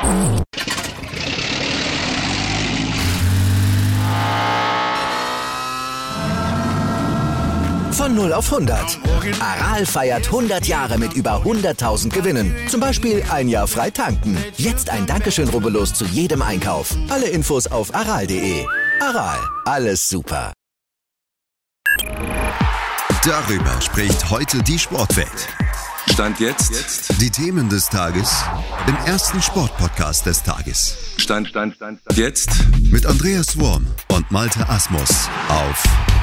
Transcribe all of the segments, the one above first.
Von 0 auf 100. Aral feiert 100 Jahre mit über 100.000 Gewinnen. Zum Beispiel ein Jahr frei tanken. Jetzt ein Dankeschön, rubbellos zu jedem Einkauf. Alle Infos auf aral.de. Aral, alles super. Darüber spricht heute die Sportwelt. Stand jetzt. Die Themen des Tages im ersten Sportpodcast des Tages. Stand jetzt. Mit Andreas Worm und Malte Asmus auf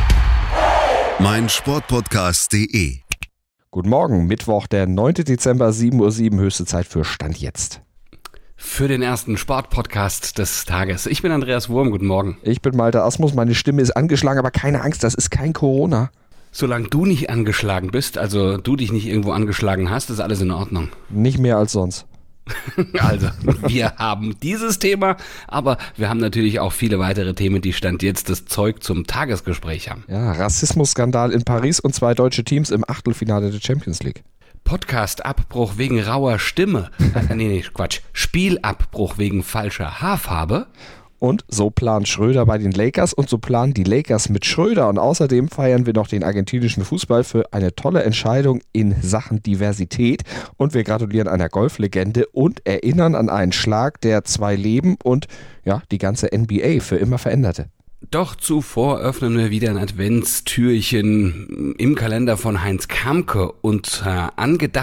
meinsportpodcast.de. Guten Morgen, Mittwoch, der 9. Dezember, 7:07 Uhr, höchste Zeit für Stand jetzt. Für den ersten Sportpodcast des Tages. Ich bin Andreas Worm, guten Morgen. Ich bin Malte Asmus, meine Stimme ist angeschlagen, aber keine Angst, das ist kein Corona. Solange du nicht angeschlagen bist, also du dich nicht irgendwo angeschlagen hast, ist alles in Ordnung. Nicht mehr als sonst. Also, wir haben dieses Thema, aber wir haben natürlich auch viele weitere Themen, die Stand jetzt das Zeug zum Tagesgespräch haben. Ja, Rassismusskandal in Paris und 2 deutsche Teams im Achtelfinale der Champions League. Podcast-Abbruch wegen rauer Stimme. Spielabbruch wegen falscher Haarfarbe. Und so plant Schröder bei den Lakers und so planen die Lakers mit Schröder. Und außerdem feiern wir noch den argentinischen Fußball für eine tolle Entscheidung in Sachen Diversität. Und wir gratulieren einer Golflegende und erinnern an einen Schlag, der 2 Leben und ja, die ganze NBA für immer veränderte. Doch zuvor öffnen wir wieder ein Adventstürchen im Kalender von Heinz Kamke. Unter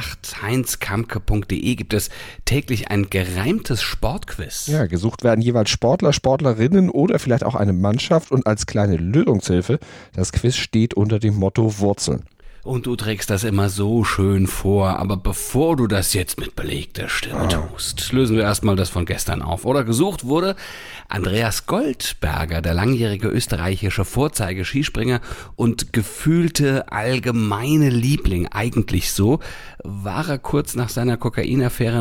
angedacht-heinzkamke.de gibt es täglich ein gereimtes Sportquiz. Ja, gesucht werden jeweils Sportler, Sportlerinnen oder vielleicht auch eine Mannschaft und als kleine Lösungshilfe, das Quiz steht unter dem Motto Wurzeln. Und du trägst das immer so schön vor, aber bevor du das jetzt mit belegter Stimme tust, lösen wir erstmal das von gestern auf. Oder gesucht wurde Andreas Goldberger, der langjährige österreichische Vorzeigeskispringer und gefühlte allgemeine Liebling, eigentlich so, war er kurz nach seiner Kokainaffäre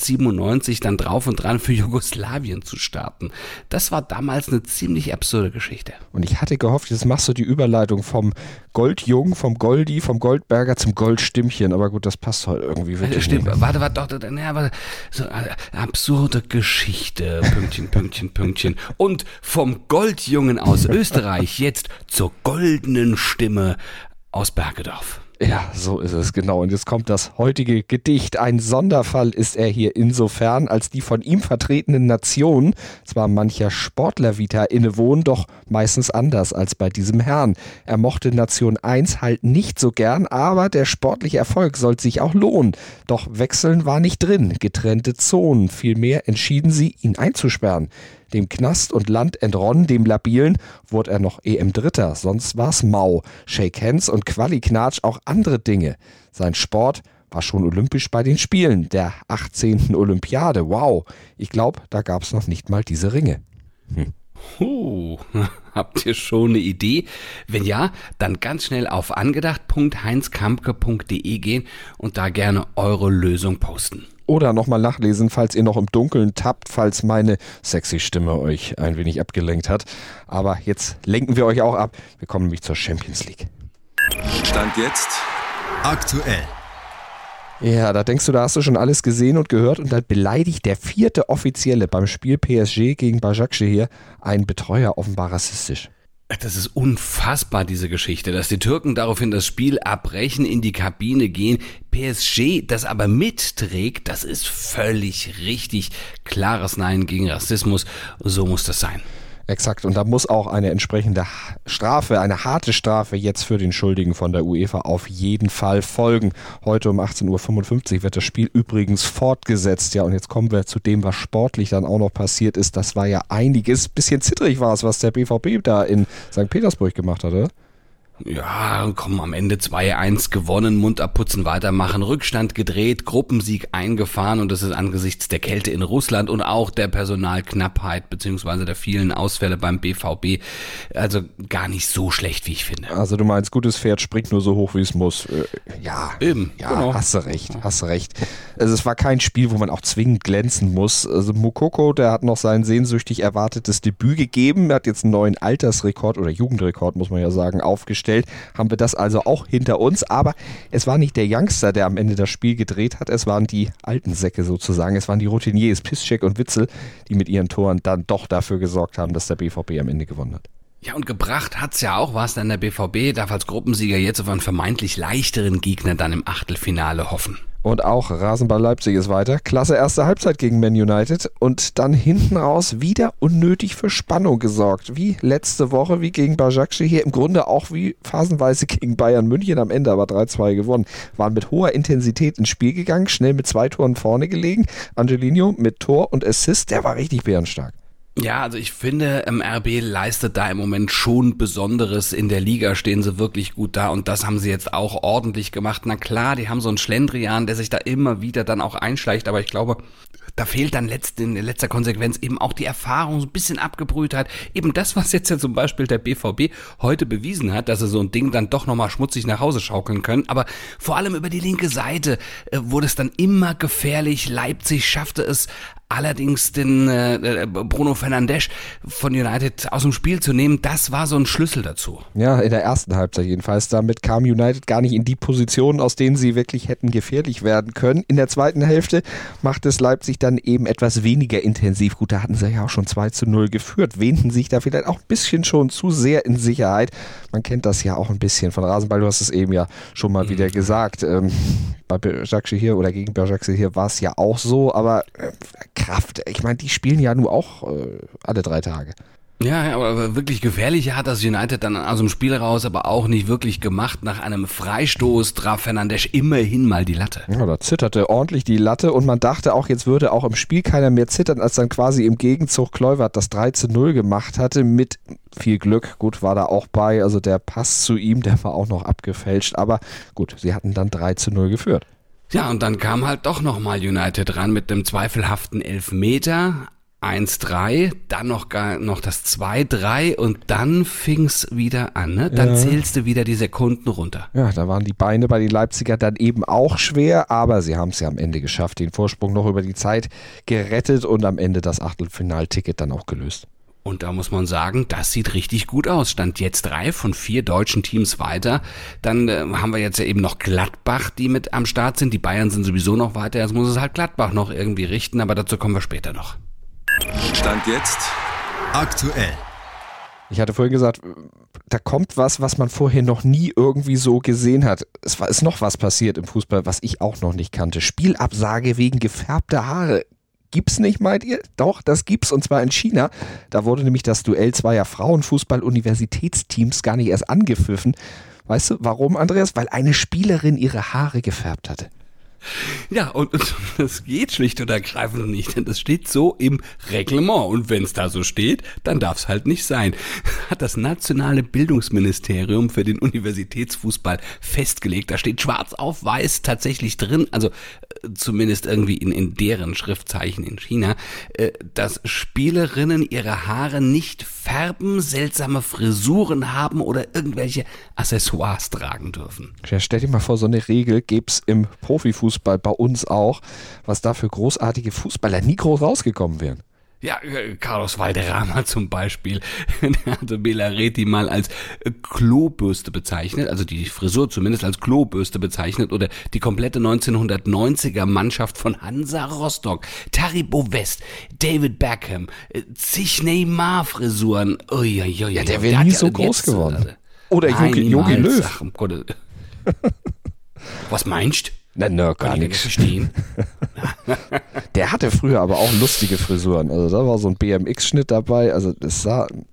1997 dann drauf und dran für Jugoslawien zu starten. Das war damals eine ziemlich absurde Geschichte. Und ich hatte gehofft, jetzt machst du die Überleitung vom Goldjungen, vom Goldie, vom Goldberger zum Goldstimmchen, aber gut, das passt heute irgendwie wirklich Stimmt, nicht. Warte, so absurde Geschichte, Pünktchen. Und vom Goldjungen aus Österreich jetzt zur goldenen Stimme aus Bergedorf. Ja, so ist es, genau. Und jetzt kommt das heutige Gedicht. Ein Sonderfall ist er hier insofern, als die von ihm vertretenen Nationen zwar mancher Sportlervita innewohnen, doch meistens anders als bei diesem Herrn. Er mochte Nation 1 halt nicht so gern, aber der sportliche Erfolg sollte sich auch lohnen. Doch wechseln war nicht drin, getrennte Zonen. Vielmehr entschieden sie, ihn einzusperren. Dem Knast und Land entronnen, dem Labilen, wurde er noch EM-Dritter, sonst war's mau. Shake Hands und Quali-Knatsch, auch andere Dinge. Sein Sport war schon olympisch bei den Spielen, der 18. Olympiade. Wow, ich glaube, da gab's noch nicht mal diese Ringe. Habt ihr schon eine Idee? Wenn ja, dann ganz schnell auf angedacht.heinzkamke.de gehen und da gerne eure Lösung posten. Oder nochmal nachlesen, falls ihr noch im Dunkeln tappt, falls meine sexy Stimme euch ein wenig abgelenkt hat. Aber jetzt lenken wir euch auch ab. Wir kommen nämlich zur Champions League. Stand jetzt. Aktuell. Ja, da denkst du, da hast du schon alles gesehen und gehört und dann beleidigt der 4. Offizielle beim Spiel PSG gegen Başakşehir einen Betreuer offenbar rassistisch. Das ist unfassbar, diese Geschichte, dass die Türken daraufhin das Spiel abbrechen, in die Kabine gehen. PSG das aber mitträgt, das ist völlig richtig. Klares Nein gegen Rassismus, so muss das sein. Exakt, und da muss auch eine entsprechende Strafe, eine harte Strafe jetzt für den Schuldigen von der UEFA auf jeden Fall folgen. Heute um 18:55 Uhr wird das Spiel übrigens fortgesetzt. Ja, und jetzt kommen wir zu dem, was sportlich dann auch noch passiert ist. Das war ja einiges, bisschen zittrig war es, was der BVB da in St. Petersburg gemacht hat, oder? Ja, komm, am Ende 2-1 gewonnen, Mund abputzen, weitermachen, Rückstand gedreht, Gruppensieg eingefahren und das ist angesichts der Kälte in Russland und auch der Personalknappheit beziehungsweise der vielen Ausfälle beim BVB, also gar nicht so schlecht, wie ich finde. Also du meinst, gutes Pferd springt nur so hoch, wie es muss. Ja, eben, ja, genau. Hast du recht. Also es war kein Spiel, wo man auch zwingend glänzen muss. Also Moukoko, der hat noch sein sehnsüchtig erwartetes Debüt gegeben, er hat jetzt einen neuen Altersrekord oder Jugendrekord, muss man ja sagen, aufgestellt. zufriedenstellt, haben wir das also auch hinter uns. Aber es war nicht der Youngster, der am Ende das Spiel gedreht hat, es waren die alten Säcke sozusagen, es waren die Routiniers, Piszczek und Witzel, die mit ihren Toren dann doch dafür gesorgt haben, dass der BVB am Ende gewonnen hat. Ja, und gebracht hat's ja auch was, denn der BVB darf als Gruppensieger jetzt auf einen vermeintlich leichteren Gegner dann im Achtelfinale hoffen. Und auch Rasenball Leipzig ist weiter. Klasse erste Halbzeit gegen Man United und dann hinten raus wieder unnötig für Spannung gesorgt. Wie letzte Woche, wie gegen Başakşehir, hier im Grunde auch wie phasenweise gegen Bayern München, am Ende aber 3-2 gewonnen. Waren mit hoher Intensität ins Spiel gegangen, schnell mit 2 Toren vorne gelegen. Angelino mit Tor und Assist, der war richtig bärenstark. Ja, also ich finde, RB leistet da im Moment schon Besonderes. In der Liga stehen sie wirklich gut da und das haben sie jetzt auch ordentlich gemacht. Na klar, die haben so einen Schlendrian, der sich da immer wieder dann auch einschleicht, aber ich glaube, da fehlt dann in letzter Konsequenz eben auch die Erfahrung, so ein bisschen Abgebrühtheit. Eben das, was jetzt ja zum Beispiel der BVB heute bewiesen hat, dass sie so ein Ding dann doch nochmal schmutzig nach Hause schaukeln können. Aber vor allem über die linke Seite wurde es dann immer gefährlich. Leipzig schaffte es allerdings den Bruno Fernandes von United aus dem Spiel zu nehmen, das war so ein Schlüssel dazu. Ja, in der ersten Halbzeit jedenfalls. Damit kam United gar nicht in die Positionen, aus denen sie wirklich hätten gefährlich werden können. In der zweiten Hälfte macht es Leipzig dann eben etwas weniger intensiv. Gut, da hatten sie ja auch schon 2-0 geführt, wähnten sich da vielleicht auch ein bisschen schon zu sehr in Sicherheit. Man kennt das ja auch ein bisschen von Rasenball, du hast es eben ja schon mal wieder gesagt. Bei Başakşehir oder gegen Başakşehir war es ja auch so, aber Kraft, ich meine, die spielen ja nur auch alle 3 Tage. Ja, aber wirklich gefährlicher hat das United dann aus dem Spiel raus aber auch nicht wirklich gemacht. Nach einem Freistoß traf Fernandes immerhin mal die Latte. Ja, da zitterte ordentlich die Latte und man dachte auch, jetzt würde auch im Spiel keiner mehr zittern, als dann quasi im Gegenzug Kluivert das 3-0 gemacht hatte mit viel Glück. Gut, war da auch bei, also der Pass zu ihm, der war auch noch abgefälscht, aber gut, sie hatten dann 3-0 geführt. Ja, und dann kam halt doch nochmal United ran mit dem zweifelhaften Elfmeter. 1-3, dann noch das 2-3 und dann fing's wieder an, ne? Dann zählst du wieder die Sekunden runter. Ja, da waren die Beine bei den Leipziger dann eben auch schwer, aber sie haben es ja am Ende geschafft, den Vorsprung noch über die Zeit gerettet und am Ende das Achtelfinalticket dann auch gelöst. Und da muss man sagen, das sieht richtig gut aus. Stand jetzt 3 von 4 deutschen Teams weiter. Dann haben wir jetzt ja eben noch Gladbach, die mit am Start sind. Die Bayern sind sowieso noch weiter. Jetzt muss es halt Gladbach noch irgendwie richten, aber dazu kommen wir später noch. Stand jetzt aktuell. Ich hatte vorhin gesagt, da kommt was man vorher noch nie irgendwie so gesehen hat. Es ist noch was passiert im Fußball, was ich auch noch nicht kannte. Spielabsage wegen gefärbter Haare. Gibt's nicht, meint ihr? Doch, das gibt's, und zwar in China. Da wurde nämlich das Duell zweier Frauenfußball-Universitätsteams gar nicht erst angepfiffen. Weißt du, warum, Andreas? Weil eine Spielerin ihre Haare gefärbt hatte. Ja, und das geht schlicht und ergreifend nicht, denn das steht so im Reglement. Und wenn es da so steht, dann darf es halt nicht sein. Hat das nationale Bildungsministerium für den Universitätsfußball festgelegt. Da steht schwarz auf weiß tatsächlich drin, also zumindest irgendwie in deren Schriftzeichen in China, dass Spielerinnen ihre Haare nicht färben, seltsame Frisuren haben oder irgendwelche Accessoires tragen dürfen. Ja, stell dir mal vor, so eine Regel gäb's im Profifußball bei uns auch, was da für großartige Fußballer nie groß rausgekommen wären. Ja, Carlos Valderrama zum Beispiel, der hatte Bela Reti mal als Klobürste bezeichnet, also die Frisur zumindest als Klobürste bezeichnet, oder die komplette 1990er Mannschaft von Hansa Rostock, Taribo West, David Beckham, zig Neymar-Frisuren. Uiuiui. Ja, der wäre nie so groß geworden. Oder Jogi Löw. Ach, um Gottes. Was meinst du? Na, gar nichts. Verstehen. Der hatte früher aber auch lustige Frisuren. Also da war so ein BMX-Schnitt dabei. Also ist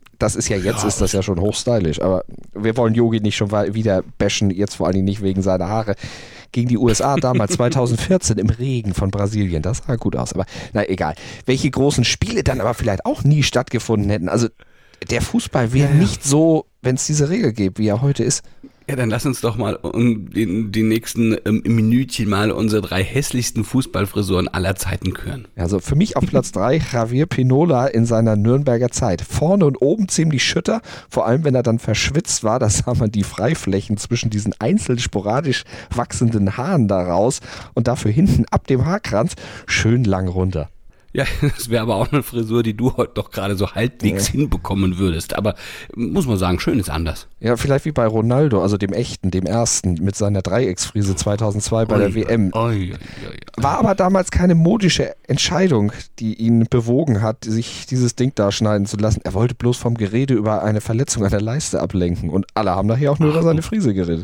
das ja schon hochstylisch. Aber wir wollen Jogi nicht schon wieder bashen, jetzt vor allen Dingen nicht wegen seiner Haare. Gegen die USA damals 2014 im Regen von Brasilien. Das sah gut aus. Aber na egal. Welche großen Spiele dann aber vielleicht auch nie stattgefunden hätten. Also der Fußball wäre nicht so, wenn es diese Regel gäbe, wie er heute ist. Ja, dann lass uns doch mal die nächsten Minütchen mal unsere 3 hässlichsten Fußballfrisuren aller Zeiten küren. Also für mich auf Platz 3 Javier Pinola in seiner Nürnberger Zeit. Vorne und oben ziemlich schütter, vor allem wenn er dann verschwitzt war, da sah man die Freiflächen zwischen diesen einzeln sporadisch wachsenden Haaren da raus und dafür hinten ab dem Haarkranz schön lang runter. Ja, das wäre aber auch eine Frisur, die du heute doch gerade so halbwegs hinbekommen würdest. Aber muss man sagen, schön ist anders. Ja, vielleicht wie bei Ronaldo, also dem echten, dem ersten, mit seiner Dreiecksfriese 2002 bei der WM. War aber damals keine modische Entscheidung, die ihn bewogen hat, sich dieses Ding da schneiden zu lassen. Er wollte bloß vom Gerede über eine Verletzung an der Leiste ablenken. Und alle haben nachher auch nur über seine Frise geredet.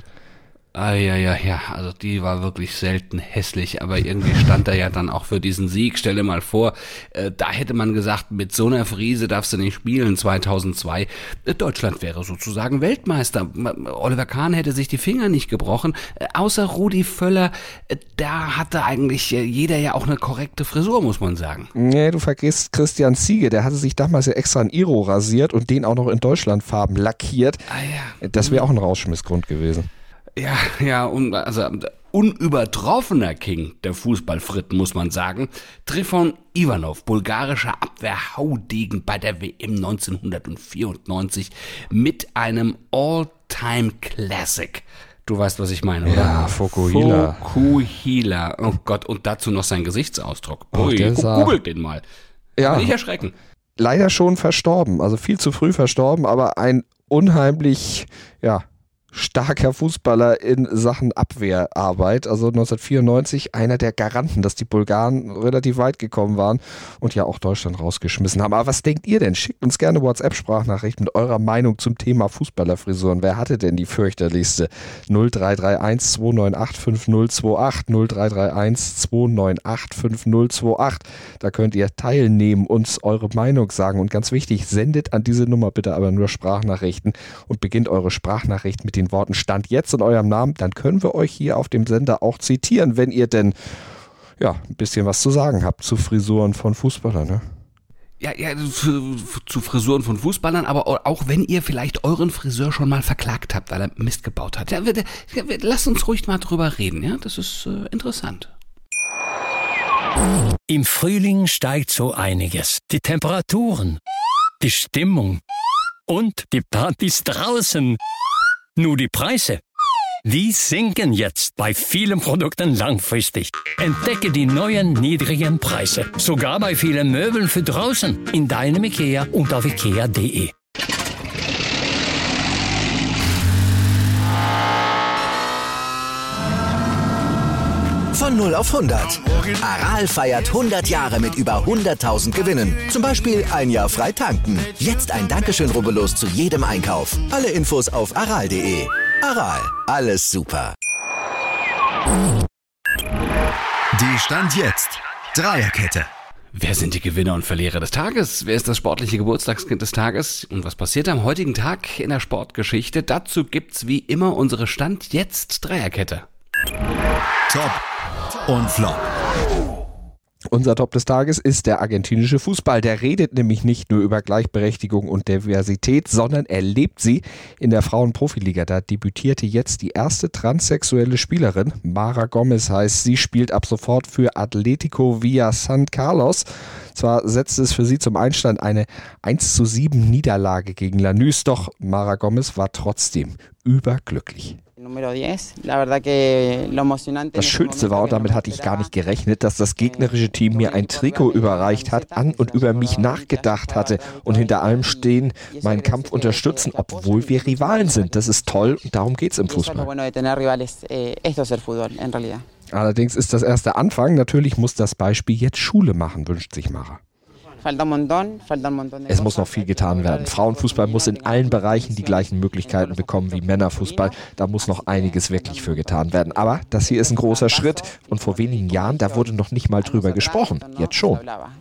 Ja, also die war wirklich selten hässlich, aber irgendwie stand er ja dann auch für diesen Sieg. Stell dir mal vor, da hätte man gesagt, mit so einer Frise darfst du nicht spielen 2002. Deutschland wäre sozusagen Weltmeister. Oliver Kahn hätte sich die Finger nicht gebrochen. Außer Rudi Völler, da hatte eigentlich jeder ja auch eine korrekte Frisur, muss man sagen. Nee, du vergisst Christian Ziege, der hatte sich damals ja extra ein Iro rasiert und den auch noch in Deutschlandfarben lackiert. Das wäre auch ein Rausschmissgrund gewesen. Ja, also unübertroffener King der Fußballfritten, muss man sagen. Trifon Ivanov, bulgarischer Abwehrhaudegen bei der WM 1994 mit einem All-Time-Classic. Du weißt, was ich meine, oder? Ja, Fukuhila. Oh Gott, und dazu noch sein Gesichtsausdruck. Googelt den mal. Ja. Nicht erschrecken. Leider schon verstorben, also viel zu früh verstorben, aber ein unheimlich, starker Fußballer in Sachen Abwehrarbeit. Also 1994 einer der Garanten, dass die Bulgaren relativ weit gekommen waren und ja auch Deutschland rausgeschmissen haben. Aber was denkt ihr denn? Schickt uns gerne WhatsApp-Sprachnachricht mit eurer Meinung zum Thema Fußballerfrisuren. Wer hatte denn die fürchterlichste? 0331 298 5028 0331 298 5028. Da könnt ihr teilnehmen, uns eure Meinung sagen. Und ganz wichtig, sendet an diese Nummer bitte aber nur Sprachnachrichten und beginnt eure Sprachnachricht mit den Worten Stand jetzt in eurem Namen, dann können wir euch hier auf dem Sender auch zitieren, wenn ihr denn ein bisschen was zu sagen habt zu Frisuren von Fußballern. Ne? Ja, zu Frisuren von Fußballern, aber auch wenn ihr vielleicht euren Friseur schon mal verklagt habt, weil er Mist gebaut hat. Lasst uns ruhig mal drüber reden, ja, das ist interessant. Im Frühling steigt so einiges. Die Temperaturen, die Stimmung und die Partys draußen. Nur die Preise, die sinken jetzt bei vielen Produkten langfristig. Entdecke die neuen niedrigen Preise, sogar bei vielen Möbeln für draußen, in deinem IKEA und auf ikea.de. Von 0 auf 100. Aral feiert 100 Jahre mit über 100.000 Gewinnen. Zum Beispiel ein Jahr frei tanken. Jetzt ein Dankeschön, rubbellos zu jedem Einkauf. Alle Infos auf aral.de. Aral, alles super. Die Stand jetzt. Dreierkette. Wer sind die Gewinner und Verlierer des Tages? Wer ist das sportliche Geburtstagskind des Tages? Und was passiert am heutigen Tag in der Sportgeschichte? Dazu gibt's wie immer unsere Stand jetzt Dreierkette. Top und Flop. Unser Top des Tages ist der argentinische Fußball. Der redet nämlich nicht nur über Gleichberechtigung und Diversität, sondern er lebt sie in der Frauenprofiliga. Da debütierte jetzt die erste transsexuelle Spielerin. Mara Gomez heißt sie, spielt ab sofort für Atlético Villa San Carlos. Zwar setzte es für sie zum Einstand eine 1:7 Niederlage gegen Lanús, doch Mara Gomez war trotzdem überglücklich. Das Schönste war, und damit hatte ich gar nicht gerechnet, dass das gegnerische Team mir ein Trikot überreicht hat, an und über mich nachgedacht hatte und hinter allem stehen, meinen Kampf unterstützen, obwohl wir Rivalen sind. Das ist toll und darum geht es im Fußball. Allerdings ist das erst der Anfang. Natürlich muss das Beispiel jetzt Schule machen, wünscht sich Mara. Es muss noch viel getan werden. Frauenfußball muss in allen Bereichen die gleichen Möglichkeiten bekommen wie Männerfußball. Da muss noch einiges wirklich für getan werden. Aber das hier ist ein großer Schritt. Und vor wenigen Jahren, da wurde noch nicht mal drüber gesprochen. Jetzt schon.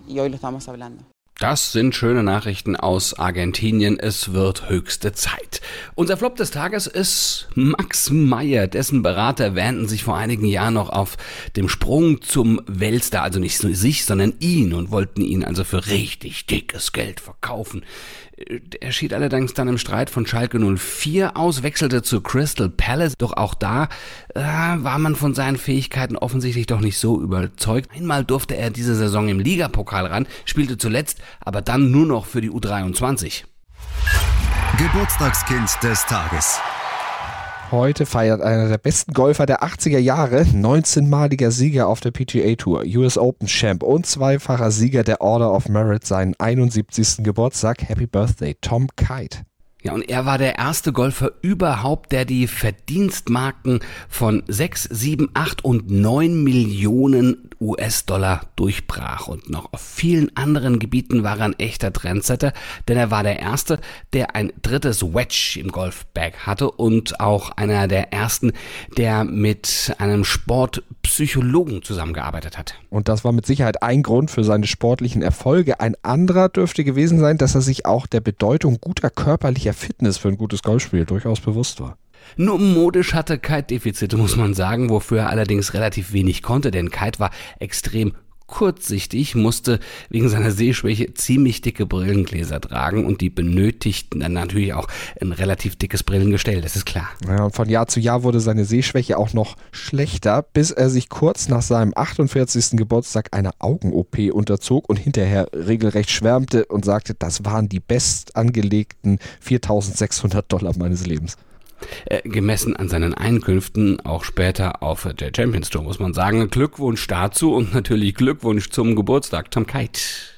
Das sind schöne Nachrichten aus Argentinien. Es wird höchste Zeit. Unser Flop des Tages ist Max Meyer. Dessen Berater wähnten sich vor einigen Jahren noch auf dem Sprung zum Weltstar. Also nicht sich, sondern ihn, und wollten ihn also für richtig dickes Geld verkaufen. Er schied allerdings dann im Streit von Schalke 04 aus, wechselte zu Crystal Palace. Doch auch da war man von seinen Fähigkeiten offensichtlich doch nicht so überzeugt. Einmal durfte er diese Saison im Ligapokal ran, spielte zuletzt aber dann nur noch für die U23. Geburtstagskind des Tages. Heute feiert einer der besten Golfer der 80er Jahre, 19-maliger Sieger auf der PGA Tour, US Open Champ und zweifacher Sieger der Order of Merit seinen 71. Geburtstag. Happy Birthday, Tom Kite. Ja, und er war der erste Golfer überhaupt, der die Verdienstmarken von 6, 7, 8 und 9 Millionen US-Dollar durchbrach. Und noch auf vielen anderen Gebieten war er ein echter Trendsetter, denn er war der Erste, der ein drittes Wedge im Golfbag hatte und auch einer der ersten, der mit einem Sportpsychologen zusammengearbeitet hat. Und das war mit Sicherheit ein Grund für seine sportlichen Erfolge. Ein anderer dürfte gewesen sein, dass er sich auch der Bedeutung guter körperlicher Fitness für ein gutes Golfspiel durchaus bewusst war. Nur modisch hatte Kite Defizite, muss man sagen, wofür er allerdings relativ wenig konnte, denn Kite war extrem kurzsichtig, musste wegen seiner Sehschwäche ziemlich dicke Brillengläser tragen und die benötigten dann natürlich auch ein relativ dickes Brillengestell, das ist klar. Ja, und von Jahr zu Jahr wurde seine Sehschwäche auch noch schlechter, bis er sich kurz nach seinem 48. Geburtstag einer Augen-OP unterzog und hinterher regelrecht schwärmte und sagte, das waren die best angelegten $4.600 meines Lebens. Gemessen an seinen Einkünften auch später auf der Champions Tour, muss man sagen. Glückwunsch dazu und natürlich Glückwunsch zum Geburtstag, Tom Kite.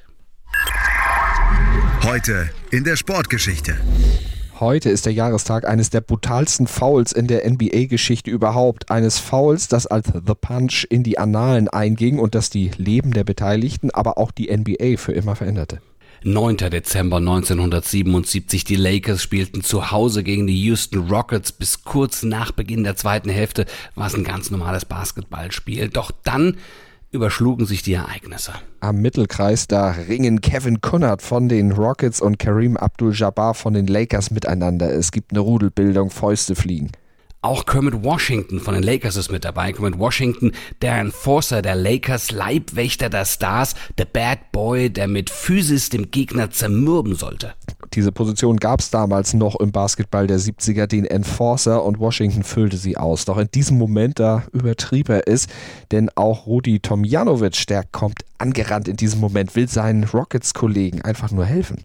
Heute in der Sportgeschichte. Heute ist der Jahrestag eines der brutalsten Fouls in der NBA-Geschichte überhaupt. Eines Fouls, das als The Punch in die Annalen einging und das die Leben der Beteiligten, aber auch die NBA für immer veränderte. 9. Dezember 1977, die Lakers spielten zu Hause gegen die Houston Rockets. Bis kurz nach Beginn der zweiten Hälfte war es ein ganz normales Basketballspiel. Doch dann überschlugen sich die Ereignisse. Am Mittelkreis, da ringen Kevin Kunnard von den Rockets und Kareem Abdul-Jabbar von den Lakers miteinander. Es gibt eine Rudelbildung, Fäuste fliegen. Auch Kermit Washington von den Lakers ist mit dabei. Kermit Washington, der Enforcer der Lakers, Leibwächter der Stars, der Bad Boy, der mit Physis dem Gegner zermürben sollte. Diese Position gab es damals noch im Basketball der 70er, den Enforcer, und Washington füllte sie aus. Doch in diesem Moment, da übertrieb er es, denn auch Rudi Tomjanovic, der kommt angerannt in diesem Moment, will seinen Rockets-Kollegen einfach nur helfen.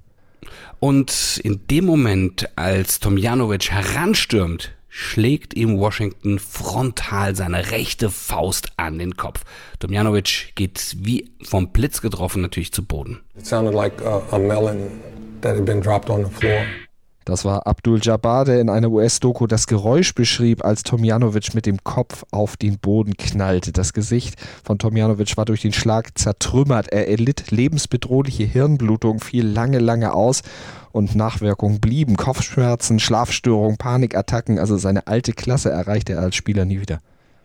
Und in dem Moment, als Tomjanovic heranstürmt, schlägt ihm Washington frontal seine rechte Faust an den Kopf. Tomjanovic geht wie vom Blitz getroffen natürlich zu Boden. It sounded like a melon that had been dropped on the floor. Das war Abdul-Jabbar, der in einer US-Doku das Geräusch beschrieb, als Tomjanovic mit dem Kopf auf den Boden knallte. Das Gesicht von Tomjanovic war durch den Schlag zertrümmert. Er erlitt lebensbedrohliche Hirnblutung, fiel lange aus und Nachwirkungen blieben. Kopfschmerzen, Schlafstörungen, Panikattacken, also seine alte Klasse erreichte er als Spieler nie wieder.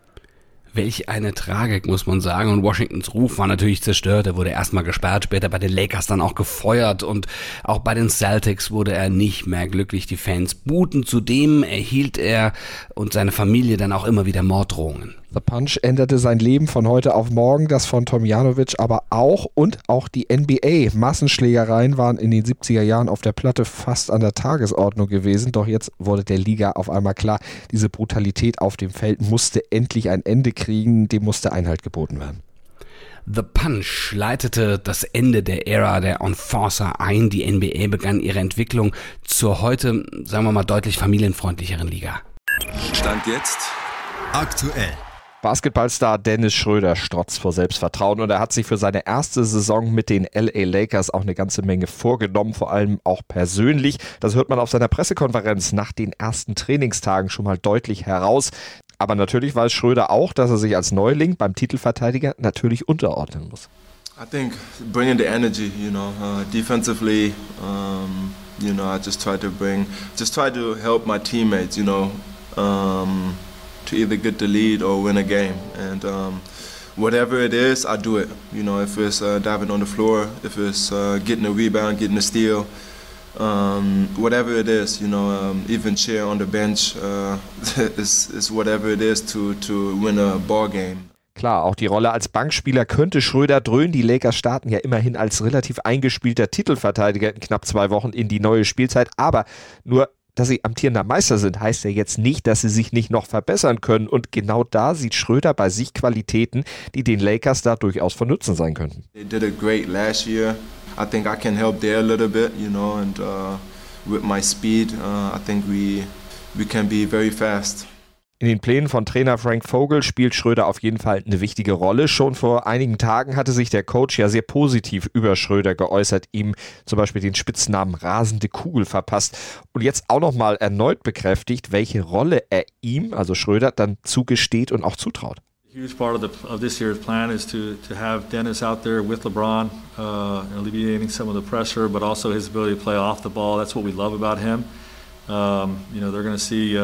Welch eine Tragik, muss man sagen. Und Washingtons Ruf war natürlich zerstört. Er wurde erstmal gesperrt, später bei den Lakers dann auch gefeuert. Und auch bei den Celtics wurde er nicht mehr glücklich. Die Fans buhten. Zudem erhielt er und seine Familie dann auch immer wieder Morddrohungen. The Punch änderte sein Leben von heute auf morgen, das von Tomjanovic aber auch und auch die NBA. Massenschlägereien waren in den 70er Jahren auf der Platte fast an der Tagesordnung gewesen, doch jetzt wurde der Liga auf einmal klar, diese Brutalität auf dem Feld musste endlich ein Ende kriegen, dem musste Einhalt geboten werden. The Punch leitete das Ende der Ära der Enforcer ein. Die NBA begann ihre Entwicklung zur heute, sagen wir mal, deutlich familienfreundlicheren Liga. Stand jetzt Aktuell. Basketballstar Dennis Schröder strotzt vor Selbstvertrauen und er hat sich für seine erste Saison mit den LA Lakers auch eine ganze Menge vorgenommen, vor allem auch persönlich. Das hört man auf seiner Pressekonferenz nach den ersten Trainingstagen schon mal deutlich heraus. Aber natürlich weiß Schröder auch, dass er sich als Neuling beim Titelverteidiger natürlich unterordnen muss. I think bringing the energy, defensively, I just try to help my teammates, to either get the lead or win a game. And whatever it is, I do it. If it's diving on the floor, if it's getting a rebound, getting a steal, whatever it is, even cheer on the bench, is whatever it is to win a ball game. Klar, auch die Rolle als Bankspieler könnte Schröder dröhnen. Die Lakers starten ja immerhin als relativ eingespielter Titelverteidiger in knapp 2 Wochen in die neue Spielzeit. Aber nur, dass sie amtierender Meister sind, heißt ja jetzt nicht, dass sie sich nicht noch verbessern können. Und genau da sieht Schröder bei sich Qualitäten, die den Lakers da durchaus von Nutzen sein könnten. They did it great last year. I think I can help there a little bit, and with my speed, I think we can be very fast. In den Plänen von Trainer Frank Vogel spielt Schröder auf jeden Fall eine wichtige Rolle. Schon vor einigen Tagen hatte sich der Coach ja sehr positiv über Schröder geäußert, ihm zum Beispiel den Spitznamen rasende Kugel verpasst und jetzt auch nochmal erneut bekräftigt, welche Rolle er ihm, also Schröder, dann zugesteht und auch zutraut. A huge part of this year's plan is to have Dennis out there with LeBron, alleviating some of the pressure, but also his ability to play off the ball. That's what we love about him. They're going to see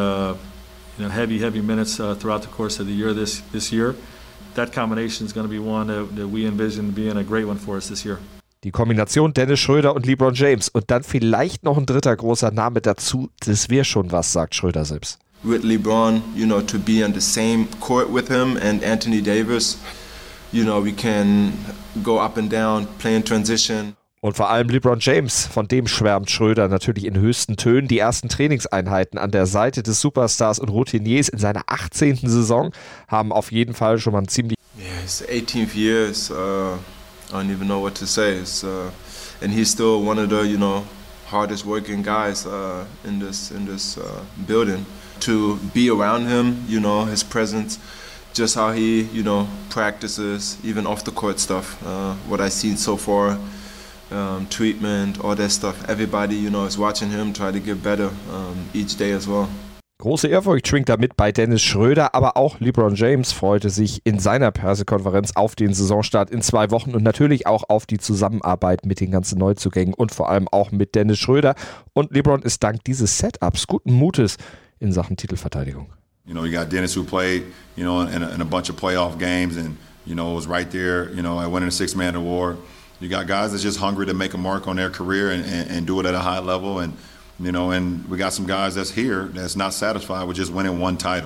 heavy minutes throughout the course of the year this year. That combination is going to be one that we envision being a great one for us this year. Die Kombination Dennis Schröder und LeBron James und dann vielleicht noch ein dritter großer Name dazu, das wäre schon was, sagt Schröder selbst. With LeBron, to be on the same court with him and Anthony Davis, we can go up and down, play in transition. Und vor allem LeBron James, von dem schwärmt Schröder natürlich in höchsten Tönen. Die ersten Trainingseinheiten an der Seite des Superstars und Routiniers in seiner 18. Saison haben auf jeden Fall schon mal ein ziemlich... Yeah, it's 18th year, I don't even know what to say. And he's still one of the, hardest working guys in this building. To be around him, his presence, just how he, practices, even off the court stuff, what I've seen so far, treatment, all that stuff. Everybody, is watching him try to get better each day as well. Große Ehrfurcht schwingt damit bei Dennis Schröder, aber auch LeBron James freute sich in seiner Pressekonferenz auf den Saisonstart in 2 Wochen und natürlich auch auf die Zusammenarbeit mit den ganzen Neuzugängen und vor allem auch mit Dennis Schröder. Und LeBron ist dank dieses Setups guten Mutes in Sachen Titelverteidigung. You got Dennis who played, in a bunch of playoff games and, was right there, at winning the Sixth Man Award. You got guys that's just hungry to make a mark on their career and do it at a high level. And, and we got some guys that's here that's not satisfied with just winning one title.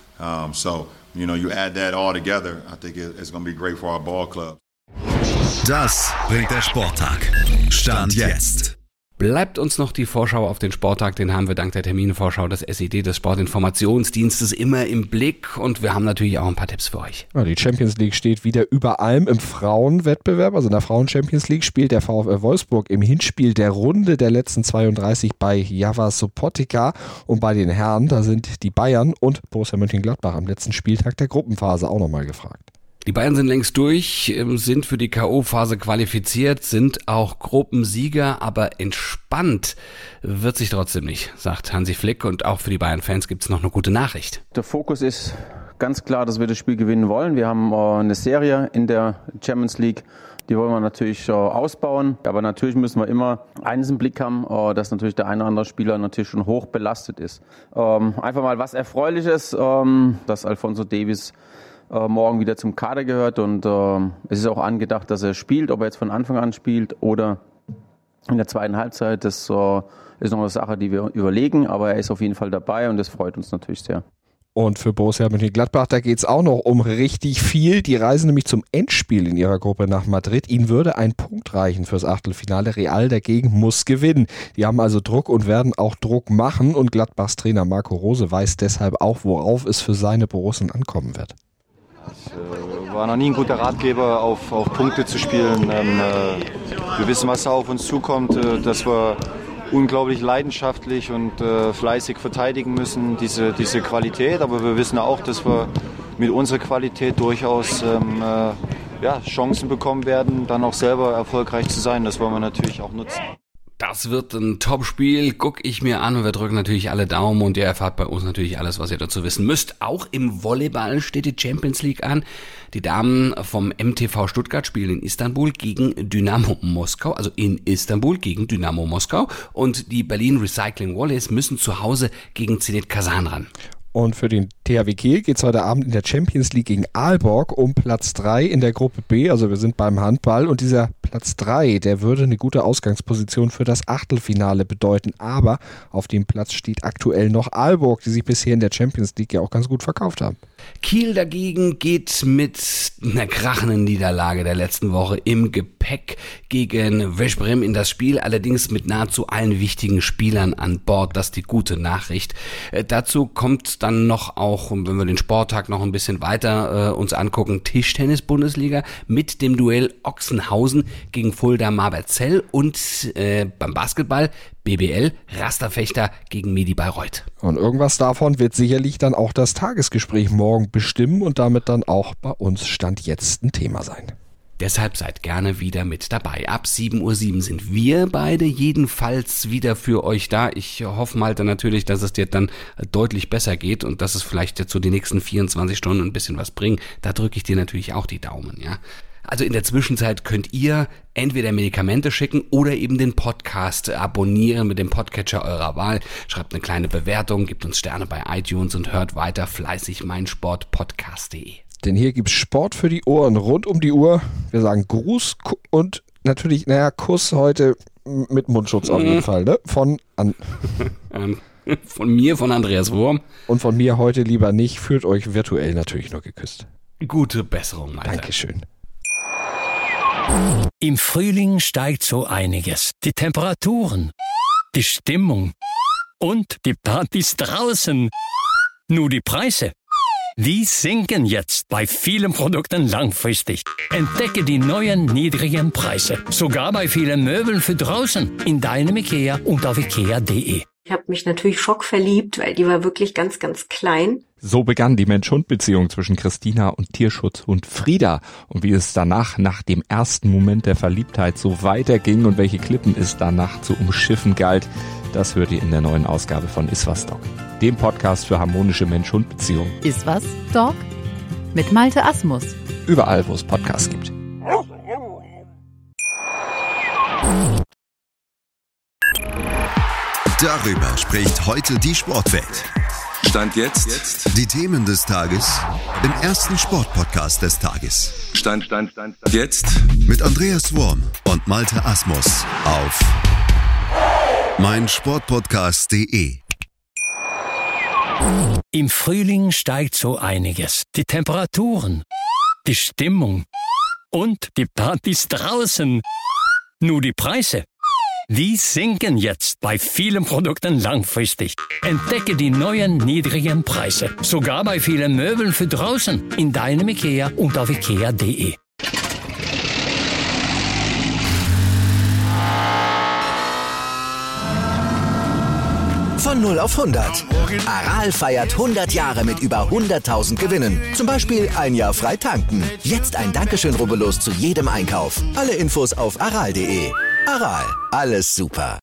You add that all together, I think it's going to be great for our ball club. Das bringt der Sporttag. Stand jetzt. Bleibt uns noch die Vorschau auf den Sporttag, den haben wir dank der Terminvorschau des SED, des Sportinformationsdienstes, immer im Blick und wir haben natürlich auch ein paar Tipps für euch. Ja, die Champions League steht wieder über allem im Frauenwettbewerb, also in der Frauen-Champions League spielt der VfL Wolfsburg im Hinspiel der Runde der letzten 32 bei Java Sopotica und bei den Herren, da sind die Bayern und Borussia Mönchengladbach am letzten Spieltag der Gruppenphase auch nochmal gefragt. Die Bayern sind längst durch, sind für die K.O.-Phase qualifiziert, sind auch Gruppensieger, aber entspannt wird sich trotzdem nicht, sagt Hansi Flick. Und auch für die Bayern-Fans gibt es noch eine gute Nachricht. Der Fokus ist ganz klar, dass wir das Spiel gewinnen wollen. Wir haben eine Serie in der Champions League, die wollen wir natürlich ausbauen. Aber natürlich müssen wir immer eines im Blick haben, dass natürlich der eine oder andere Spieler natürlich schon hoch belastet ist. Einfach mal was Erfreuliches, dass Alphonso Davies morgen wieder zum Kader gehört und es ist auch angedacht, dass er spielt, ob er jetzt von Anfang an spielt oder in der zweiten Halbzeit, das ist noch eine Sache, die wir überlegen, aber er ist auf jeden Fall dabei und das freut uns natürlich sehr. Und für Borussia Mönchengladbach, da geht es auch noch um richtig viel. Die reisen nämlich zum Endspiel in ihrer Gruppe nach Madrid. Ihnen würde ein Punkt reichen fürs Achtelfinale. Real dagegen muss gewinnen. Die haben also Druck und werden auch Druck machen und Gladbachs Trainer Marco Rose weiß deshalb auch, worauf es für seine Borussen ankommen wird. Ich war noch nie ein guter Ratgeber, auf Punkte zu spielen. Wir wissen, was da auf uns zukommt, dass wir unglaublich leidenschaftlich und fleißig verteidigen müssen, diese Qualität. Aber wir wissen auch, dass wir mit unserer Qualität durchaus Chancen bekommen werden, dann auch selber erfolgreich zu sein. Das wollen wir natürlich auch nutzen. Das wird ein Top-Spiel, gucke ich mir an und wir drücken natürlich alle Daumen und ihr erfahrt bei uns natürlich alles, was ihr dazu wissen müsst. Auch im Volleyball steht die Champions League an. Die Damen vom MTV Stuttgart spielen in Istanbul gegen Dynamo Moskau, also in Istanbul gegen Dynamo Moskau und die Berlin Recycling Volleys müssen zu Hause gegen Zenit Kasan ran. Und für den THW Kiel geht es heute Abend in der Champions League gegen Aalborg um Platz 3 in der Gruppe B. Also wir sind beim Handball und dieser Platz 3, der würde eine gute Ausgangsposition für das Achtelfinale bedeuten. Aber auf dem Platz steht aktuell noch Aalborg, die sich bisher in der Champions League ja auch ganz gut verkauft haben. Kiel dagegen geht mit einer krachenden Niederlage der letzten Woche im Gepäck gegen Veszprém in das Spiel, allerdings mit nahezu allen wichtigen Spielern an Bord. Das ist die gute Nachricht. Dazu kommt dann noch auch, wenn wir den Sporttag noch ein bisschen weiter uns angucken, Tischtennis-Bundesliga mit dem Duell Ochsenhausen gegen Fulda Marberzell und beim Basketball BBL Rasterfechter gegen Medi Bayreuth. Und irgendwas davon wird sicherlich dann auch das Tagesgespräch morgen bestimmen und damit dann auch bei uns Stand jetzt ein Thema sein. Deshalb seid gerne wieder mit dabei. Ab 7:07 Uhr sind wir beide jedenfalls wieder für euch da. Ich hoffe mal dann natürlich, dass es dir dann deutlich besser geht und dass es vielleicht jetzt so die nächsten 24 Stunden ein bisschen was bringt. Da drücke ich dir natürlich auch die Daumen, ja. Also in der Zwischenzeit könnt ihr entweder Medikamente schicken oder eben den Podcast abonnieren mit dem Podcatcher eurer Wahl. Schreibt eine kleine Bewertung, gebt uns Sterne bei iTunes und hört weiter fleißig meinsportpodcast.de. Denn hier gibt's Sport für die Ohren rund um die Uhr. Wir sagen Gruß und natürlich, Kuss heute mit Mundschutz auf jeden Fall, ne? Von mir, von Andreas Wurm. Und von mir heute lieber nicht. Fühlt euch virtuell natürlich nur geküsst. Gute Besserung, Malte. Dankeschön. Im Frühling steigt so einiges. Die Temperaturen, die Stimmung und die Partys draußen. Nur die Preise, die sinken jetzt bei vielen Produkten langfristig. Entdecke die neuen niedrigen Preise. Sogar bei vielen Möbeln für draußen. In deinem IKEA und auf ikea.de. Ich habe mich natürlich schockverliebt, weil die war wirklich ganz, ganz klein. So begann die Mensch-Hund-Beziehung zwischen Christina und Tierschutzhund Frieda. Und wie es danach, nach dem ersten Moment der Verliebtheit, so weiterging und welche Klippen es danach zu umschiffen galt, das hört ihr in der neuen Ausgabe von Iswas Dog, dem Podcast für harmonische Mensch-Hund-Beziehungen. Iswas Dog mit Malte Asmus. Überall, wo es Podcasts gibt. Darüber spricht heute die Sportwelt. Stand jetzt. Die Themen des Tages im ersten Sportpodcast des Tages. Stand jetzt. Mit Andreas Wurm und Malte Asmus auf meinsportpodcast.de. Im Frühling steigt so einiges. Die Temperaturen, die Stimmung und die Partys draußen. Nur die Preise, die sinken jetzt bei vielen Produkten langfristig. Entdecke die neuen niedrigen Preise. Sogar bei vielen Möbeln für draußen. In deinem IKEA und auf ikea.de. Von 0 auf 100. Aral feiert 100 Jahre mit über 100.000 Gewinnen. Zum Beispiel ein Jahr frei tanken. Jetzt ein Dankeschön, rubbellos zu jedem Einkauf. Alle Infos auf aral.de. Aral, alles super.